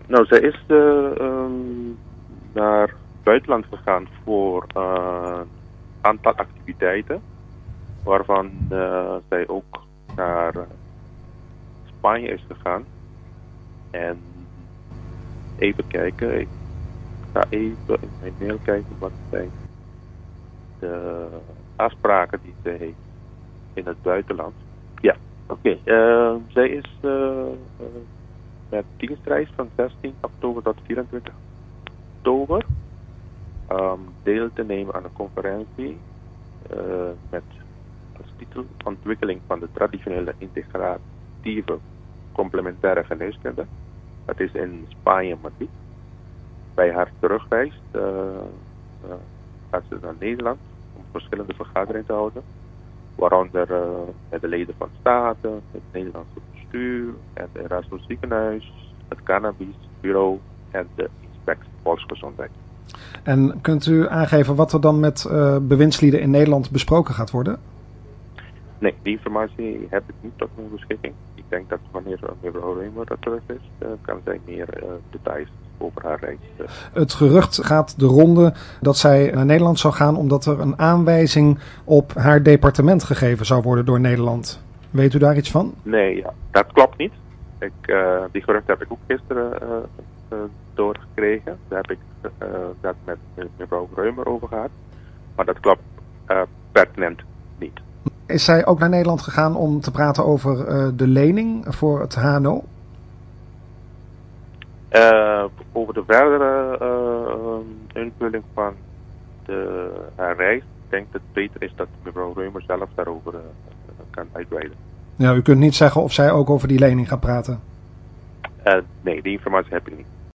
Nou, zij is naar het buitenland gegaan voor een aantal activiteiten, waarvan zij ook naar Spanje is gegaan. En even kijken, ik ga even in mijn mail kijken wat zijn de afspraken die zij heeft in het buitenland. Ja, oké. Zij is met dienstreis van 16 oktober tot 24 oktober deel te nemen aan een conferentie met als titel Ontwikkeling van de traditionele integratieve complementaire geneeskunde. Dat is in Spanje, Madrid. Bij haar terugreis gaat ze naar Nederland om verschillende vergaderingen te houden, waaronder met de leden van Staten, het Nederlandse bestuur, het Erasmus ziekenhuis, het Cannabisbureau en de inspectie volksgezondheid. En kunt u aangeven wat er dan met bewindslieden in Nederland besproken gaat worden? Nee, die informatie heb ik niet tot mijn beschikking. Ik denk dat wanneer mevrouw Reumer er terug is, kan zij meer details over haar reis. Het gerucht gaat de ronde dat zij naar Nederland zou gaan omdat er een aanwijzing op haar departement gegeven zou worden door Nederland. Weet u daar iets van? Nee, ja, dat klopt niet. Die gerucht heb ik ook gisteren doorgekregen. Daar heb ik dat met mevrouw Reumer over gehad. Maar dat klopt pertinent niet. Is zij ook naar Nederland gegaan om te praten over de lening voor het HNO? Over de verdere invulling van haar reis, ik denk dat het beter is dat mevrouw Reumer zelf daarover kan uitweiden. Ja, u kunt niet zeggen of zij ook over die lening gaat praten. Nee, die informatie heb ik niet.